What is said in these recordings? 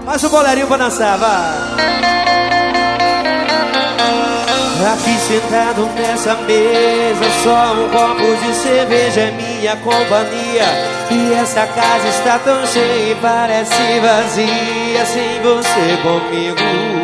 Faz um bolerinho pra dançar, vai. Aqui sentado nessa mesa, só um copo de cerveja é minha companhia. E essa casa está tão cheia e parece vazia sem você comigo.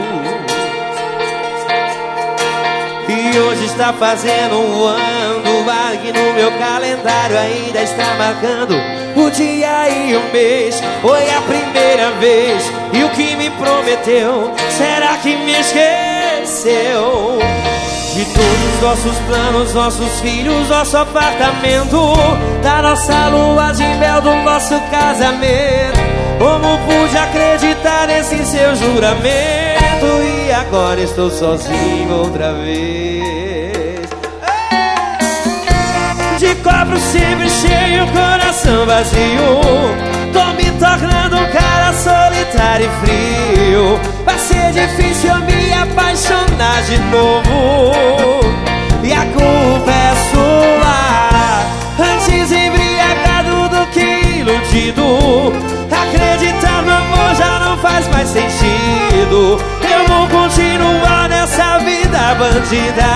E hoje está fazendo um ano, aqui no meu calendário ainda está marcando o dia e o mês. Foi a primeira vez, e o que me prometeu, será que me esqueceu? De todos os nossos planos, nossos filhos, nosso apartamento, da nossa lua de mel, do nosso casamento. Como pude acreditar nesse seu juramento? E agora estou sozinho outra vez. De copo sempre cheio, coração vazio. Tô me tornando um cara solitário e frio. Vai ser difícil eu me apaixonar de novo. E a culpa é sua. Antes embriagado do que iludido. Acreditar no amor já não faz mais sentido. Eu vou continuar nessa vida bandida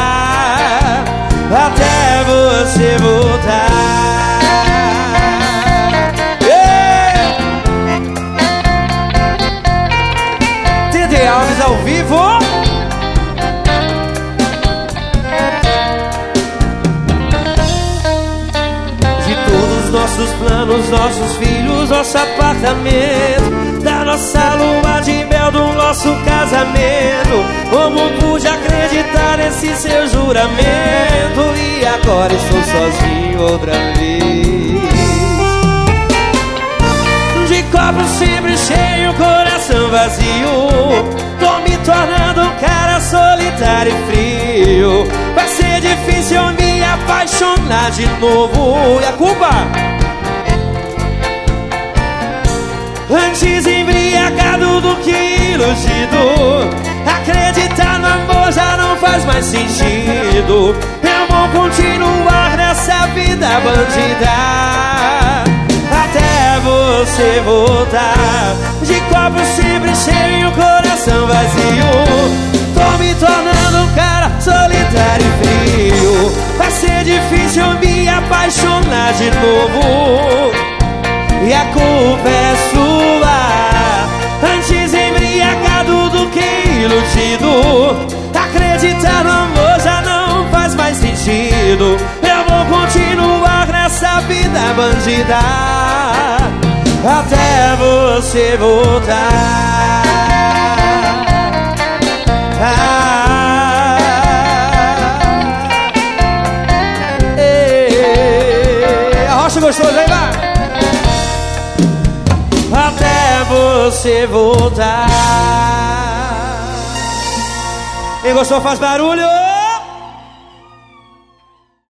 até você voltar. TD Alves ao vivo. De todos os nossos planos, nossos filhos, nosso apartamento, da nossa lua de mel, do nosso casamento. Como pude acreditar nesse seu juramento? E agora estou sozinho outra vez. De copo sempre cheio, coração vazio. Tô me tornando um cara solitário e frio. Vai ser difícil eu me apaixonar de novo. E a culpa? Antes embriagado do que iludido. Acreditar no amor já não faz mais sentido. Eu vou continuar nessa vida bandida até você voltar. De copo sempre cheio, coração vazio. Tô me tornando um cara solitário e frio. Vai ser difícil eu me apaixonar de novo. E a culpa é sua. Antes embriagado do que iludido. Acreditar no amor já não faz mais sentido. Eu vou continuar nessa vida bandida até você voltar. A rocha gostosa, aí vai. Até você voltar. Quem gostou faz barulho.